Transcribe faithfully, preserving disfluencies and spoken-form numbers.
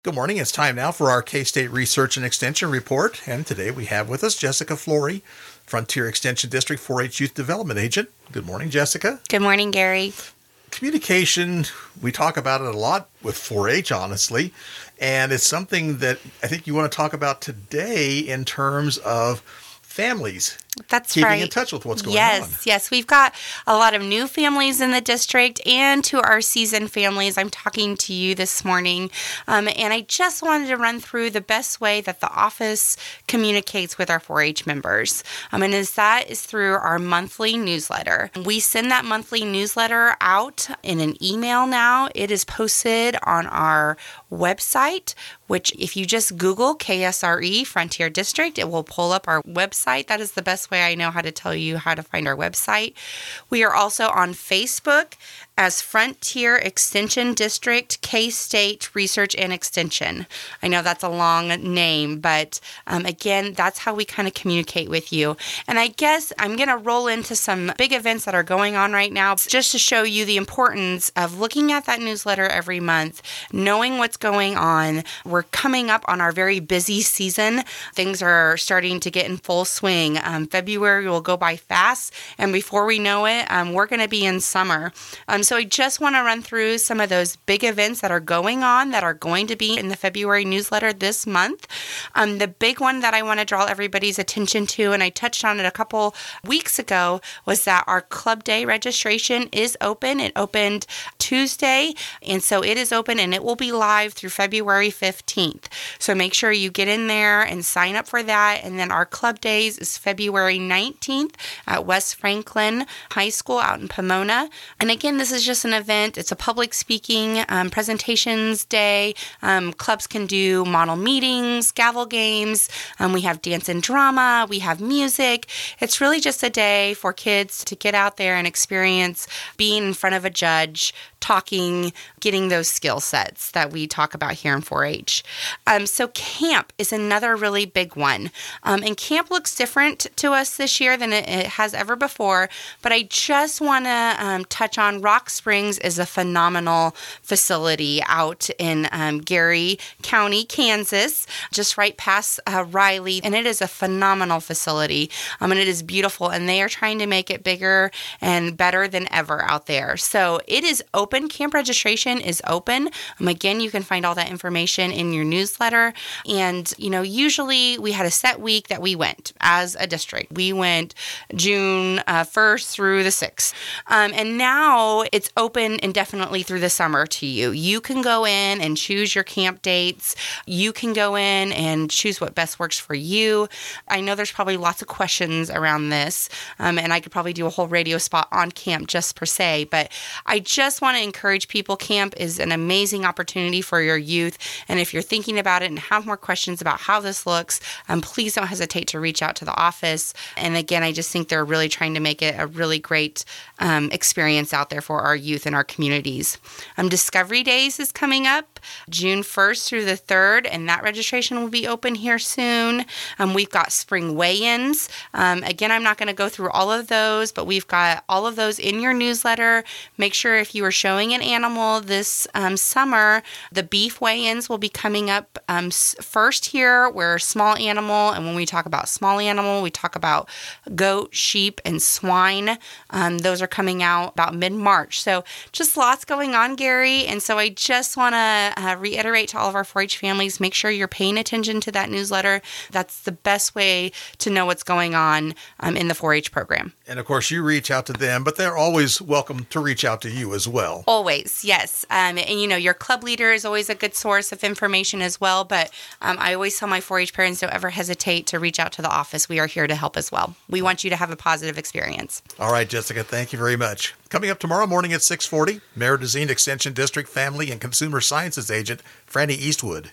Good morning. It's time now for our K-State Research and Extension Report. And today we have with us Jessica Flory, Frontier Extension District four H Youth Development Agent. Good morning, Jessica. Good morning, Gary. Communication, we talk about it a lot with four H, honestly. And it's something that I think you want to talk about today in terms of families. That's keeping right. in touch with what's going yes, on. Yes, yes. We've got a lot of new families in the district, and to our seasoned families, I'm talking to you this morning. Um, and I just wanted to run through the best way that the office communicates with our four H members. Um, and is that is through our monthly newsletter. We send that monthly newsletter out in an email now. It is posted on our website, which if you just Google K S R E Frontier District, it will pull up our website. That is the best way I know how to tell you how to find our website. We are also on Facebook as Frontier Extension District K-State Research and Extension. I know that's a long name, but um, again, that's how we kind of communicate with you. And I guess I'm going to roll into some big events that are going on right now just to show you the importance of looking at that newsletter every month, knowing what's going on. We're coming up on our very busy season. Things are starting to get in full swing. Um, February will go by fast, and before we know it, um, we're going to be in summer. Um, so I just want to run through some of those big events that are going on that are going to be in the February newsletter this month. Um, the big one that I want to draw everybody's attention to, and I touched on it a couple weeks ago, was that our Club Day registration is open. It opened Tuesday, and so it is open, and it will be live through February fifteenth. So make sure you get in there and sign up for that. And then our Club Days is February nineteenth at West Franklin High School out in Pomona. And again, this is just an event. It's a public speaking um, presentations day. Um, clubs can do model meetings, gavel games. Um, we have dance and drama. We have music. It's really just a day for kids to get out there and experience being in front of a judge, talking, getting those skill sets that we talk about here in four H. Um, so camp is another really big one. Um, and camp looks different to us this year than it, it has ever before. But I just want to um, touch on Rock Springs is a phenomenal facility out in um, Gary County, Kansas, just right past uh, Riley. And it is a phenomenal facility. Um, and it is beautiful. And they are trying to make it bigger and better than ever out there. So it is open. Camp registration is open. Um, again, you can find all that information in your newsletter. And, you know, usually we had a set week that we went as a district. We went June uh, first through the sixth. Um, and now it's open indefinitely through the summer to you. You can go in and choose your camp dates. You can go in and choose what best works for you. I know there's probably lots of questions around this, um, and I could probably do a whole radio spot on camp just per se, but I just want to encourage people. Camp is an amazing opportunity for your youth, and if you're thinking about it and have more questions about how this looks, um, please don't hesitate to reach out to the office. And again, I just think they're really trying to make it a really great um, experience out there for our youth and our communities. Um, Discovery Days is coming up June first through the third, and that registration will be open here soon. Um, we've got spring weigh-ins. Um, again, I'm not going to go through all of those, but we've got all of those in your newsletter. Make sure if you are showing an animal this um, summer, the beef weigh-ins will be coming up um, first here. We're small animal, and when we talk about small animal, we talk about goat, sheep, and swine. Um, those are coming out about mid-March. So just lots going on, Gary. And so I just want to uh, reiterate to all of our four H families, make sure you're paying attention to that newsletter. That's the best way to know what's going on um, in the four H program. And of course, you reach out to them, but they're always welcome to reach out to you as well. Always, yes. Um, and, you know, your club leader is always a good source of information as well. But um, I always tell my four H parents, don't ever hesitate to reach out to the office. We are here to help as well. We want you to have a positive experience. All right, Jessica, thank you very much. Coming up tomorrow morning at six forty, Mayor Dezeen Extension District Family and Consumer Sciences Agent Franny Eastwood.